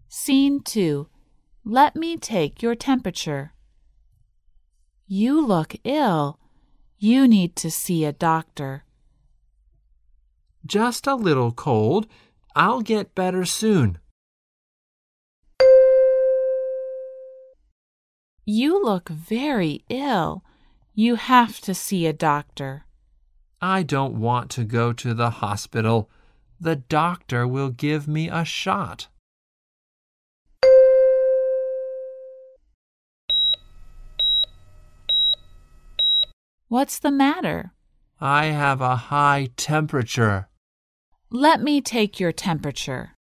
Scene 2. Let me take your temperature. You look ill. You need to see a doctor. Just a little cold. I'll get better soon. You look very ill. You have to see a doctor. I don't want to go to the hospital. The doctor will give me a shot. What's the matter? I have a high temperature. Let me take your temperature.